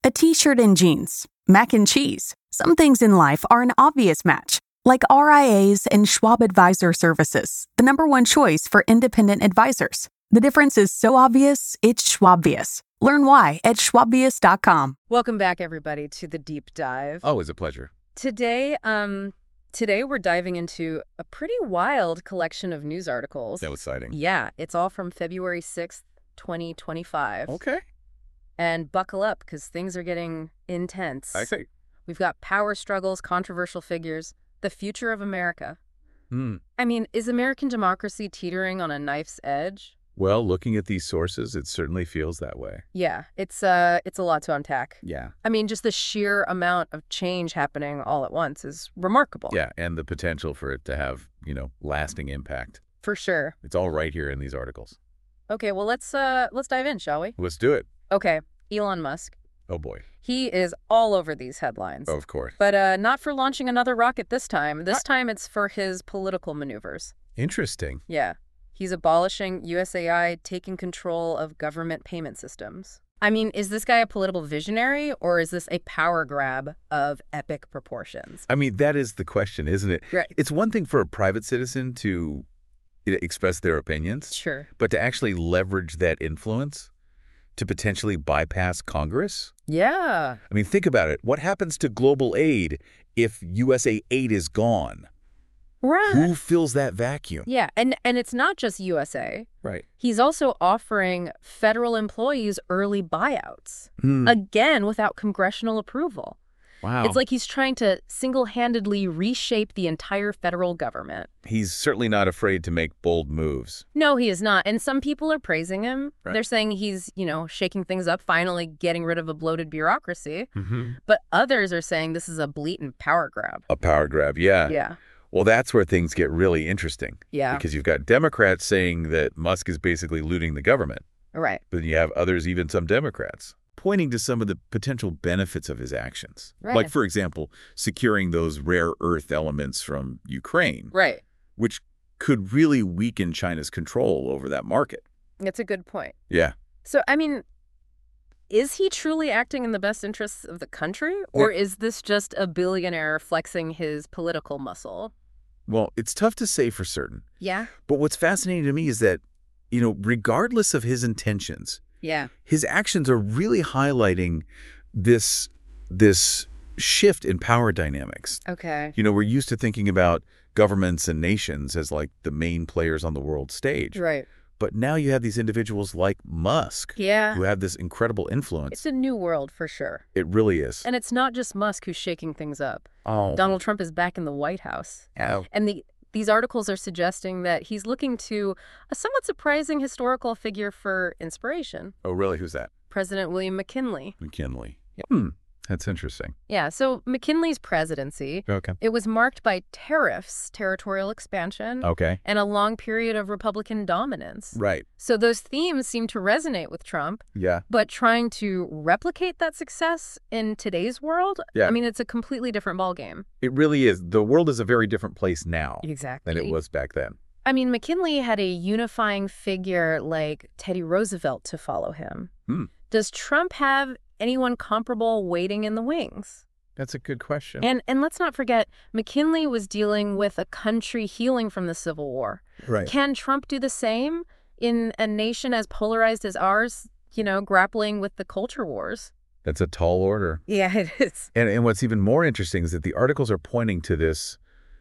A t-shirt and jeans, mac and cheese. Some things in life are an obvious match, like RIAs and Schwab Advisor Services, the #1 choice for independent advisors. The difference is so obvious, it's Schwabvious. Learn why at schwabvious.com. Welcome back, everybody, to the deep dive. Always a pleasure. Today we're diving into a pretty wild collection of news articles. That was exciting. Yeah, it's all from February 6th, 2025. Okay. And buckle up, because things are getting intense. I see. We've got power struggles, controversial figures, the future of America. I mean, is American democracy teetering on a knife's edge? Well, looking at these sources, it certainly feels that way. Yeah, it's a lot to unpack. Yeah. I mean, just the sheer amount of change happening all at once is remarkable. Yeah, and the potential for it to have, lasting impact. For sure. It's all right here in these articles. Okay, well, let's dive in, shall we? Let's do it. Okay, Elon Musk. Oh, boy. He is all over these headlines. Of course. But not for launching another rocket this time. This time it's for his political maneuvers. Interesting. Yeah. He's abolishing USAI, taking control of government payment systems. I mean, is this guy a political visionary, or is this a power grab of epic proportions? I mean, that is the question, isn't it? Right. It's one thing for a private citizen to express their opinions. Sure. But to actually leverage that influence to potentially bypass Congress? Yeah. I mean, think about it. What happens to global aid if USA aid is gone? Right. Who fills that vacuum? Yeah, and it's not just USA. Right. He's also offering federal employees early buyouts, Hmm. again, without congressional approval. Wow. It's like he's trying to single-handedly reshape the entire federal government. He's certainly not afraid to make bold moves. No, he is not. And some people are praising him. Right. They're saying he's, shaking things up, finally getting rid of a bloated bureaucracy. Mm-hmm. But others are saying this is a blatant power grab. A power grab, yeah. Yeah. Well, that's where things get really interesting. Yeah. Because you've got Democrats saying that Musk is basically looting the government. Right. But you have others, even some Democrats, pointing to some of the potential benefits of his actions. Right. Like, for example, securing those rare earth elements from Ukraine, Right. which could really weaken China's control over that market. That's a good point. Yeah. So, I mean, is he truly acting in the best interests of the country? Or is this just a billionaire flexing his political muscle? Well, it's tough to say for certain. Yeah. But what's fascinating to me is that, regardless of his intentions, Yeah. his actions are really highlighting this shift in power dynamics. Okay. We're used to thinking about governments and nations as like the main players on the world stage. Right. But now you have these individuals like Musk Yeah. who have this incredible influence. It's a new world for sure. It really is. And it's not just Musk who's shaking things up. Oh. Donald Trump is back in the White House. Oh. And these articles are suggesting that he's looking to a somewhat surprising historical figure for inspiration. Oh, really? Who's that? President William McKinley. McKinley. Yep. That's interesting. Yeah, so McKinley's presidency, Okay. it was marked by tariffs, territorial expansion, Okay. and a long period of Republican dominance. Right. So those themes seem to resonate with Trump, Yeah. but trying to replicate that success in today's world, Yeah. I mean, it's a completely different ballgame. It really is. The world is a very different place now Exactly. than it was back then. I mean, McKinley had a unifying figure like Teddy Roosevelt to follow him. Does Trump have anyone comparable waiting in the wings? That's a good question. And let's not forget, McKinley was dealing with a country healing from the Civil War. Right. Can Trump do the same in a nation as polarized as ours, grappling with the culture wars? That's a tall order. Yeah, it is. And what's even more interesting is that the articles are pointing to this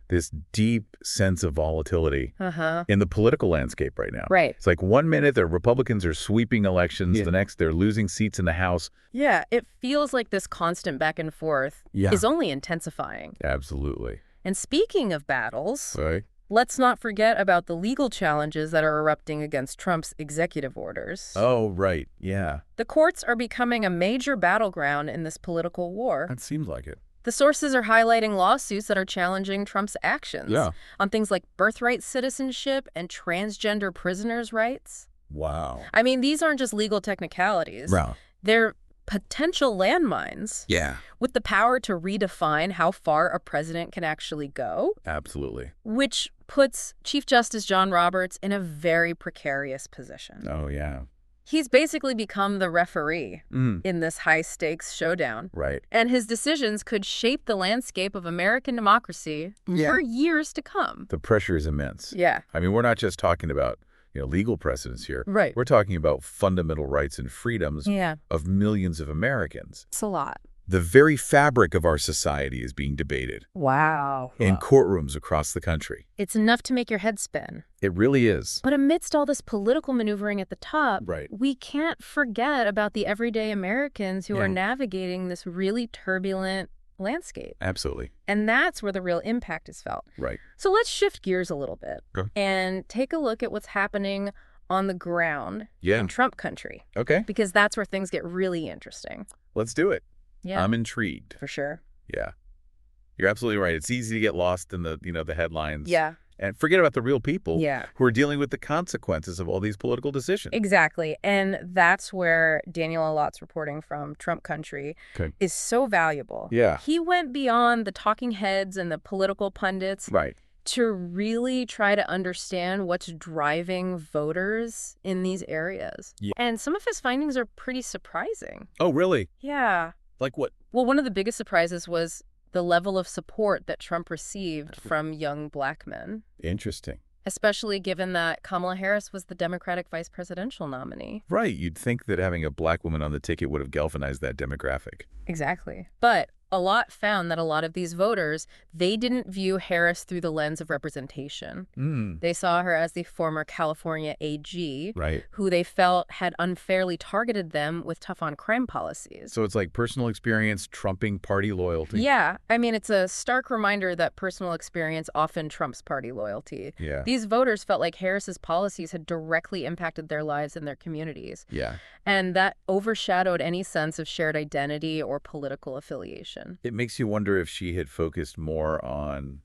deep sense of volatility in the political landscape right now. Right. It's like 1 minute the Republicans are sweeping elections, the next they're losing seats in the House. Yeah, it feels like this constant back and forth is only intensifying. Absolutely. And speaking of battles, Right. let's not forget about the legal challenges that are erupting against Trump's executive orders. Oh, right. Yeah. The courts are becoming a major battleground in this political war. That seems like it. The sources are highlighting lawsuits that are challenging Trump's actions on things like birthright citizenship and transgender prisoners' rights. Wow. I mean, these aren't just legal technicalities. Wow. They're potential landmines Yeah. with the power to redefine how far a president can actually go, Absolutely. which puts Chief Justice John Roberts in a very precarious position. Oh, yeah. He's basically become the referee in this high-stakes showdown. Right. And his decisions could shape the landscape of American democracy for years to come. The pressure is immense. Yeah. I mean, we're not just talking about, legal precedents here. Right. We're talking about fundamental rights and freedoms Yeah. of millions of Americans. It's a lot. The very fabric of our society is being debated Wow. in courtrooms across the country. It's enough to make your head spin. It really is. But amidst all this political maneuvering at the top, Right. we can't forget about the everyday Americans who are navigating this really turbulent landscape. Absolutely. And that's where the real impact is felt. Right. So let's shift gears a little bit Okay. and take a look at what's happening on the ground in Trump country, Okay. because that's where things get really interesting. Let's do it. Yeah, I'm intrigued. for sure. Yeah. You're absolutely right. It's easy to get lost in the, the headlines. Yeah. And forget about the real people Yeah. who are dealing with the consequences of all these political decisions. Exactly. And that's where Daniel Alot's reporting from Trump Country is so valuable. Yeah. He went beyond the talking heads and the political pundits Right. to really try to understand what's driving voters in these areas. Yeah. And some of his findings are pretty surprising. Oh, really? Yeah. Like what? Well, one of the biggest surprises was the level of support that Trump received from young black men, Interesting. especially given that Kamala Harris was the Democratic vice presidential nominee. Right. You'd think that having a black woman on the ticket would have galvanized that demographic. Exactly. But Alot found that a lot of these voters, they didn't view Harris through the lens of representation. They saw her as the former California AG, Right. who they felt had unfairly targeted them with tough-on-crime policies. So it's like personal experience trumping party loyalty. Yeah. I mean, it's a stark reminder that personal experience often trumps party loyalty. Yeah. These voters felt like Harris's policies had directly impacted their lives and their communities. Yeah. And that overshadowed any sense of shared identity or political affiliation. It makes you wonder if she had focused more on,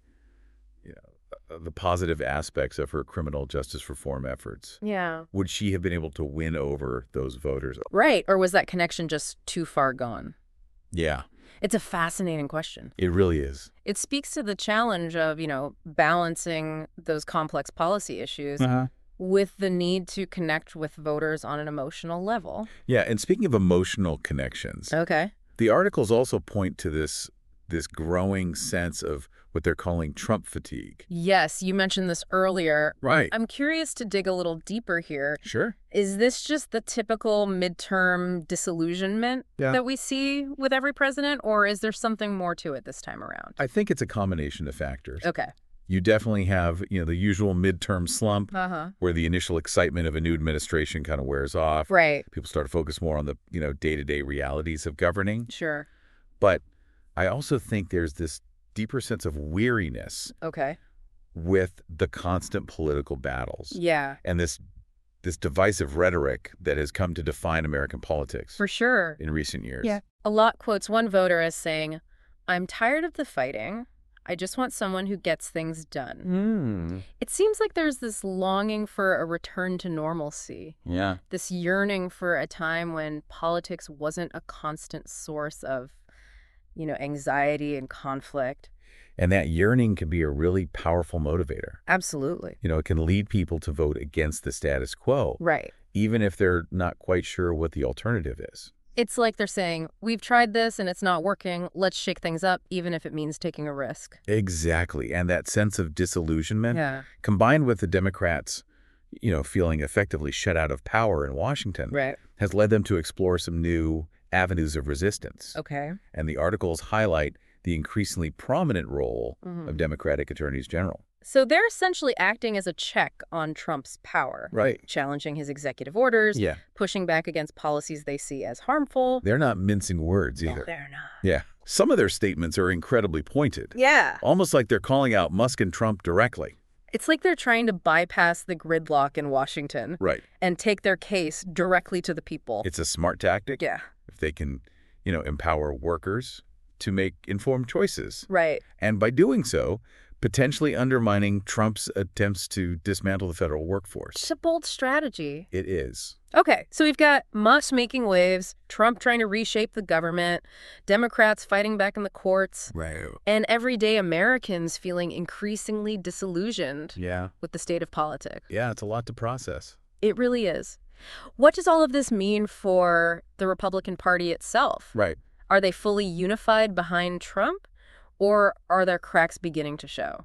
the positive aspects of her criminal justice reform efforts. Yeah. Would she have been able to win over those voters? Right. Or was that connection just too far gone? Yeah. It's a fascinating question. It really is. It speaks to the challenge of, balancing those complex policy issues with the need to connect with voters on an emotional level. Yeah. And speaking of emotional connections, Okay. the articles also point to this growing sense of what they're calling Trump fatigue. Yes, you mentioned this earlier. Right. I'm curious to dig a little deeper here. Sure. Is this just the typical midterm disillusionment that we see with every president, or is there something more to it this time around? I think it's a combination of factors. Okay. You definitely have, the usual midterm slump where the initial excitement of a new administration kind of wears off. Right. People start to focus more on the, day-to-day realities of governing. Sure. But I also think there's this deeper sense of weariness Okay. with the constant political battles. Yeah. And this divisive rhetoric that has come to define American politics For sure. in recent years. Yeah. Alot quotes one voter as saying, "I'm tired of the fighting. I just want someone who gets things done." It seems like there's this longing for a return to normalcy, Yeah. this yearning for a time when politics wasn't a constant source of, anxiety and conflict. And that yearning can be a really powerful motivator. Absolutely. It can lead people to vote against the status quo, Right. even if they're not quite sure what the alternative is. It's like they're saying, we've tried this and it's not working. Let's shake things up, even if it means taking a risk. Exactly. And that sense of disillusionment, Yeah. combined with the Democrats, feeling effectively shut out of power in Washington, Right. has led them to explore some new avenues of resistance. Okay. And the articles highlight the increasingly prominent role of Democratic attorneys general. So they're essentially acting as a check on Trump's power. Right. Challenging his executive orders, Yeah. pushing back against policies they see as harmful. They're not mincing words either. No, they're not. Yeah. Some of their statements are incredibly pointed. Yeah. Almost like they're calling out Musk and Trump directly. It's like they're trying to bypass the gridlock in Washington Right. and take their case directly to the people. It's a smart tactic. Yeah. If they can, empower workers to make informed choices. Right. And by doing so, potentially undermining Trump's attempts to dismantle the federal workforce. It's a bold strategy. It is. Okay, so we've got Musk making waves, Trump trying to reshape the government, Democrats fighting back in the courts, Right. and everyday Americans feeling increasingly disillusioned Yeah. with the state of politics. Yeah, it's a lot to process. It really is. What does all of this mean for the Republican Party itself? Right. Are they fully unified behind Trump, or are there cracks beginning to show?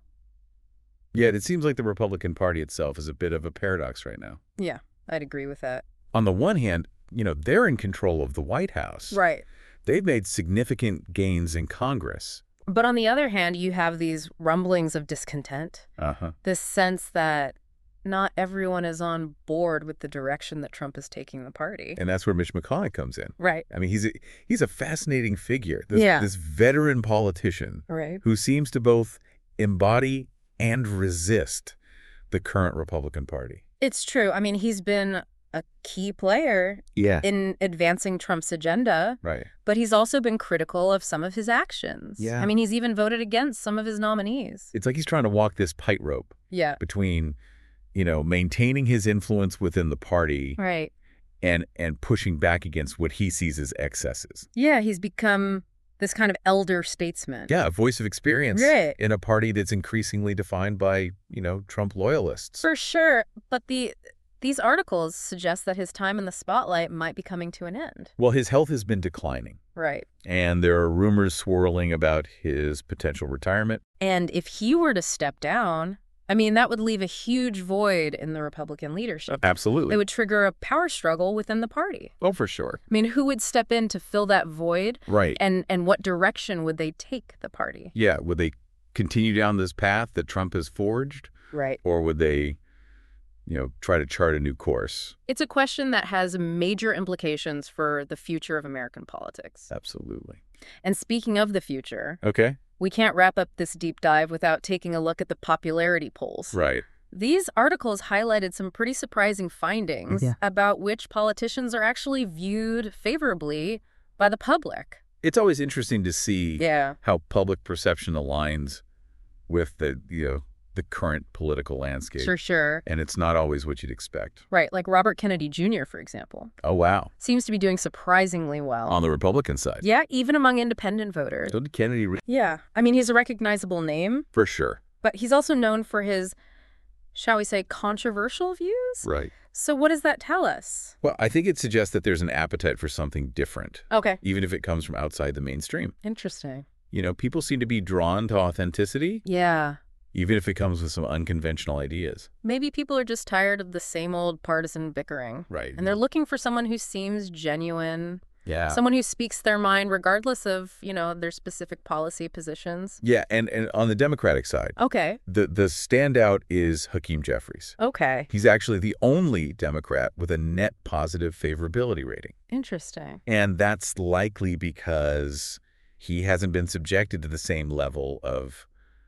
Yeah, it seems like the Republican Party itself is a bit of a paradox right now. Yeah, I'd agree with that. On the one hand, they're in control of the White House. Right. They've made significant gains in Congress. But on the other hand, you have these rumblings of discontent. This sense that not everyone is on board with the direction that Trump is taking the party. And that's where Mitch McConnell comes in. Right. I mean, he's a fascinating figure. This veteran politician who seems to both embody and resist the current Republican Party. It's true. I mean, he's been a key player in advancing Trump's agenda. Right. But he's also been critical of some of his actions. Yeah. I mean, he's even voted against some of his nominees. It's like he's trying to walk this tightrope between, maintaining his influence within the party right. and pushing back against what he sees as excesses. Yeah, he's become this kind of elder statesman. Yeah, a voice of experience in a party that's increasingly defined by, Trump loyalists. For sure. But these articles suggest that his time in the spotlight might be coming to an end. Well, his health has been declining. Right. And there are rumors swirling about his potential retirement. And if he were to step down, I mean, that would leave a huge void in the Republican leadership. Absolutely. It would trigger a power struggle within the party. Oh, for sure. I mean, who would step in to fill that void? Right. And what direction would they take the party? Yeah. Would they continue down this path that Trump has forged? Right. Or would they, try to chart a new course? It's a question that has major implications for the future of American politics. Absolutely. And speaking of the future, we can't wrap up this deep dive without taking a look at the popularity polls. Right. These articles highlighted some pretty surprising findings about which politicians are actually viewed favorably by the public. It's always interesting to see how public perception aligns with the current political landscape. For sure. And it's not always what you'd expect. Right, like Robert Kennedy Jr., for example. Oh, wow. Seems to be doing surprisingly well. On the Republican side. Yeah, even among independent voters. So did Kennedy. Yeah. I mean, he's a recognizable name. For sure. But he's also known for his, shall we say, controversial views? Right. So what does that tell us? Well, I think it suggests that there's an appetite for something different. Okay. Even if it comes from outside the mainstream. Interesting. People seem to be drawn to authenticity. Yeah. Even if it comes with some unconventional ideas. Maybe people are just tired of the same old partisan bickering. Right. And they're looking for someone who seems genuine. Yeah. Someone who speaks their mind regardless of, their specific policy positions. Yeah, and on the Democratic side. Okay. The standout is Hakeem Jeffries. Okay. He's actually the only Democrat with a net positive favorability rating. Interesting. And that's likely because he hasn't been subjected to the same level of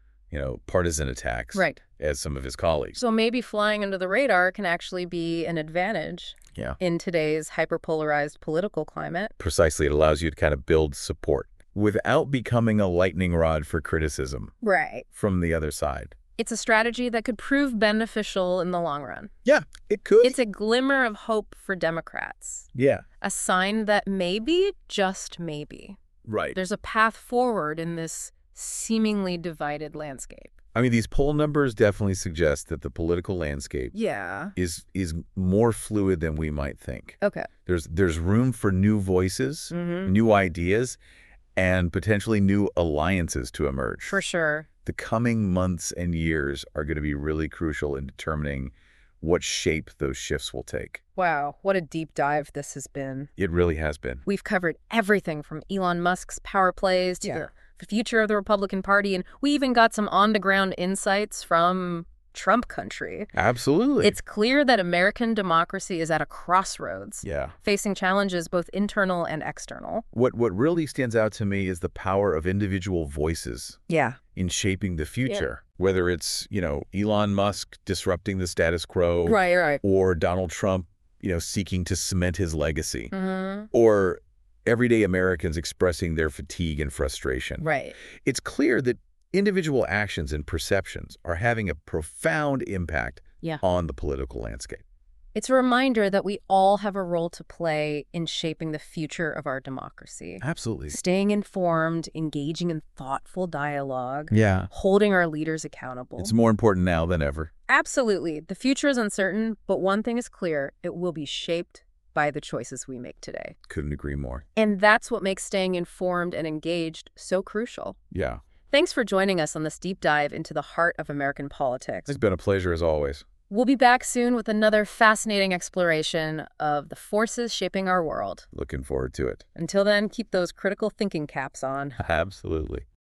partisan attacks as some of his colleagues. So maybe flying under the radar can actually be an advantage in today's hyperpolarized political climate. Precisely. It allows you to kind of build support without becoming a lightning rod for criticism from the other side. It's a strategy that could prove beneficial in the long run. Yeah, it could. It's a glimmer of hope for Democrats. Yeah. A sign that maybe, just maybe, there's a path forward in this seemingly divided landscape. I mean, these poll numbers definitely suggest that the political landscape is more fluid than we might think. Okay. There's room for new voices, new ideas, and potentially new alliances to emerge. For sure. The coming months and years are going to be really crucial in determining what shape those shifts will take. Wow, what a deep dive this has been. It really has been. We've covered everything from Elon Musk's power plays to the future of the Republican Party, and we even got some on-the-ground insights from Trump country. Absolutely. It's clear that American democracy is at a crossroads, facing challenges both internal and external. What really stands out to me is the power of individual voices in shaping the future, whether it's, Elon Musk disrupting the status quo, or Donald Trump, seeking to cement his legacy, or everyday Americans expressing their fatigue and frustration. It's clear that individual actions and perceptions are having a profound impact on the political landscape. It's a reminder that we all have a role to play in shaping the future of our democracy. Absolutely. Staying informed, engaging in thoughtful dialogue, Yeah. holding our leaders accountable. It's more important now than ever. Absolutely. The future is uncertain, but one thing is clear. It will be shaped by the choices we make today. Couldn't agree more. And that's what makes staying informed and engaged so crucial. Yeah. Thanks for joining us on this deep dive into the heart of American politics. It's been a pleasure as always. We'll be back soon with another fascinating exploration of the forces shaping our world. Looking forward to it. Until then, keep those critical thinking caps on. Absolutely.